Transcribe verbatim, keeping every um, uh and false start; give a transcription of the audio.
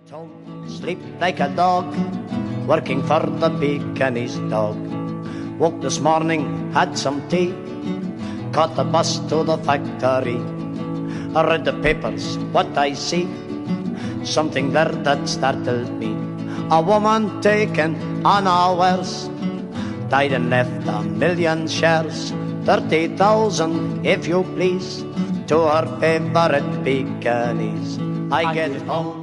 home, sleep like a dog, working for the Pekingese dog. Woke this morning, had some tea, caught the bus to the factory. I read the papers, what I see, something there that startled me. A woman taken unawares, died and left a million shares, thirty thousand if you please, to her favorite Pekingese. I get home